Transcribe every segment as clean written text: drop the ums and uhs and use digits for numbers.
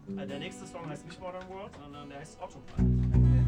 Der nächste Song heißt nicht Modern World, sondern der heißt Autopilot.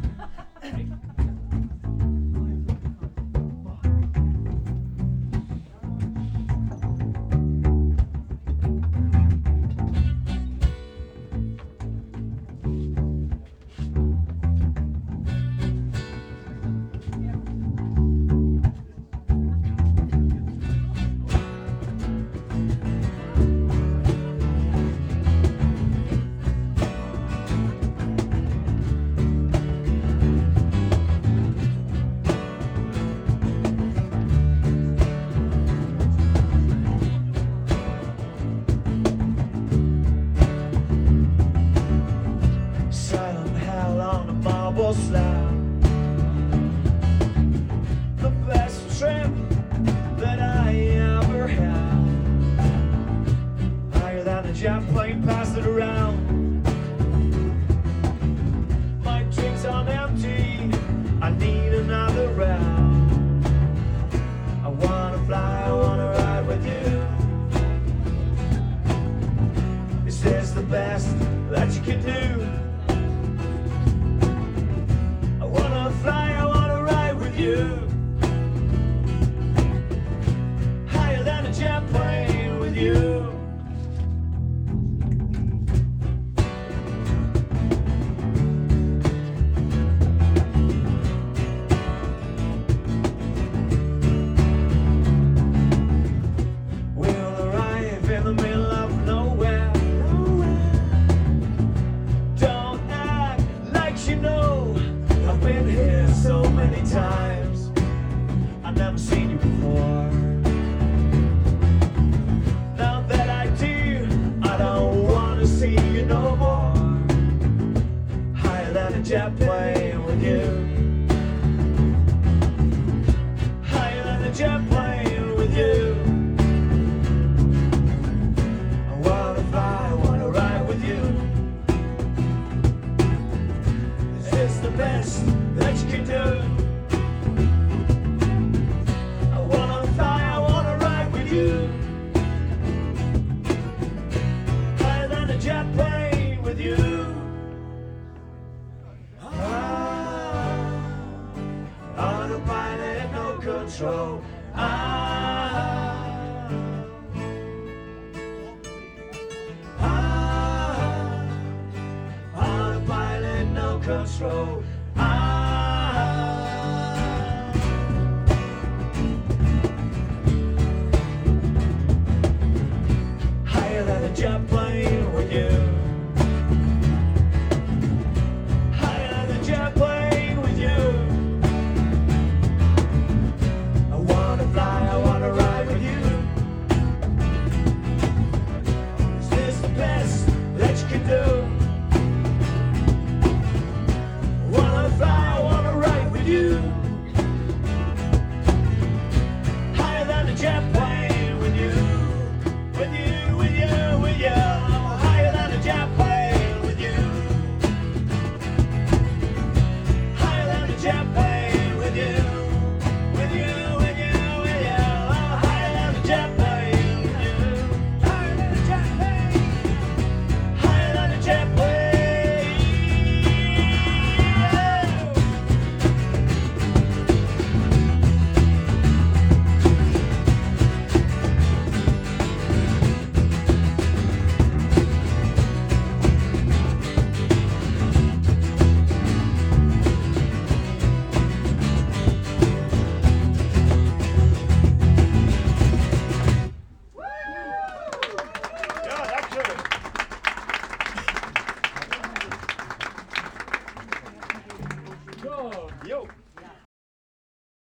Slab. The best trip that I ever had. Higher than a jet plane, pass it around. My drink's on empty, I need another round. I wanna fly, I wanna ride with you. Is this the best that you can do? Fly, I wanna ride with you. Higher than a jet plane with you. We'll arrive in the middle of nowhere. Don't act like you know I've been here so many times, I've never seen you before. Now that I do, I don't want to see you no more. Higher than a jet plane with you. Higher than a jet plane with you. I wanna fly, I wanna ride with you. It's the best that you can do. I wanna fly, I wanna ride with you. Higher than a jet plane with you. Autopilot, no control. Autopilot, no control.